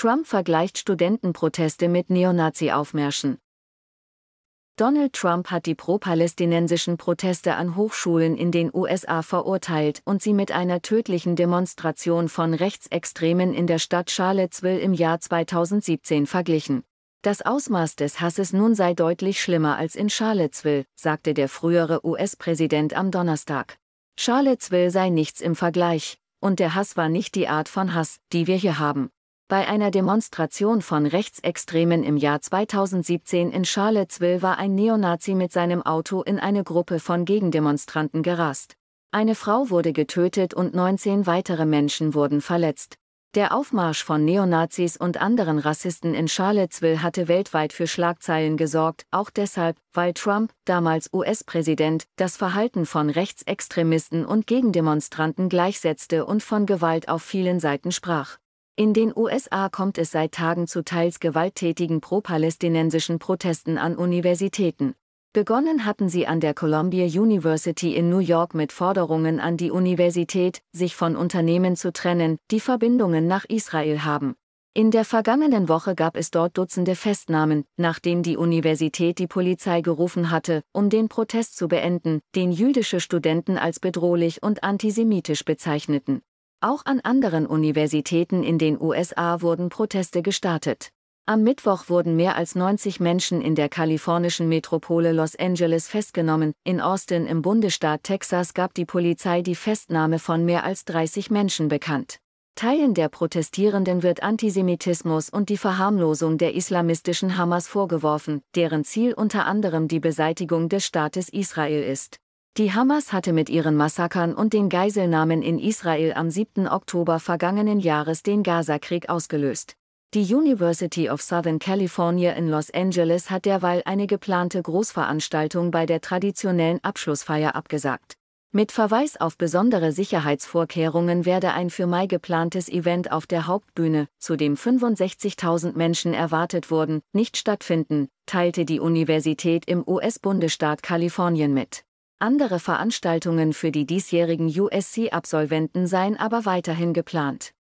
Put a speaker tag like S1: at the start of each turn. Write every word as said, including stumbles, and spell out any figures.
S1: Trump vergleicht Studentenproteste mit Neonazi-Aufmärschen. Donald Trump hat die pro-palästinensischen Proteste an Hochschulen in den U S A verurteilt und sie mit einer tödlichen Demonstration von Rechtsextremen in der Stadt Charlottesville im Jahr zweitausendsiebzehn verglichen. Das Ausmaß des Hasses nun sei deutlich schlimmer als in Charlottesville, sagte der frühere U S-Präsident am Donnerstag. Charlottesville sei nichts im Vergleich, und der Hass war nicht die Art von Hass, die wir hier haben. Bei einer Demonstration von Rechtsextremen im Jahr zweitausendsiebzehn in Charlottesville war ein Neonazi mit seinem Auto in eine Gruppe von Gegendemonstranten gerast. Eine Frau wurde getötet und neunzehn weitere Menschen wurden verletzt. Der Aufmarsch von Neonazis und anderen Rassisten in Charlottesville hatte weltweit für Schlagzeilen gesorgt, auch deshalb, weil Trump, damals U S-Präsident, das Verhalten von Rechtsextremisten und Gegendemonstranten gleichsetzte und von Gewalt auf vielen Seiten sprach. In den U S A kommt es seit Tagen zu teils gewalttätigen pro-palästinensischen Protesten an Universitäten. Begonnen hatten sie an der Columbia University in New York mit Forderungen an die Universität, sich von Unternehmen zu trennen, die Verbindungen nach Israel haben. In der vergangenen Woche gab es dort Dutzende Festnahmen, nachdem die Universität die Polizei gerufen hatte, um den Protest zu beenden, den jüdische Studenten als bedrohlich und antisemitisch bezeichneten. Auch an anderen Universitäten in den U S A wurden Proteste gestartet. Am Mittwoch wurden mehr als neunzig Menschen in der kalifornischen Metropole Los Angeles festgenommen. In Austin im Bundesstaat Texas gab die Polizei die Festnahme von mehr als dreißig Menschen bekannt. Teilen der Protestierenden wird Antisemitismus und die Verharmlosung der islamistischen Hamas vorgeworfen, deren Ziel unter anderem die Beseitigung des Staates Israel ist. Die Hamas hatte mit ihren Massakern und den Geiselnahmen in Israel am siebten Oktober vergangenen Jahres den Gaza-Krieg ausgelöst. Die University of Southern California in Los Angeles hat derweil eine geplante Großveranstaltung bei der traditionellen Abschlussfeier abgesagt. Mit Verweis auf besondere Sicherheitsvorkehrungen werde ein für Mai geplantes Event auf der Hauptbühne, zu dem fünfundsechzigtausend Menschen erwartet wurden, nicht stattfinden, teilte die Universität im U S-Bundesstaat Kalifornien mit. Andere Veranstaltungen für die diesjährigen U S C-Absolventen seien aber weiterhin geplant.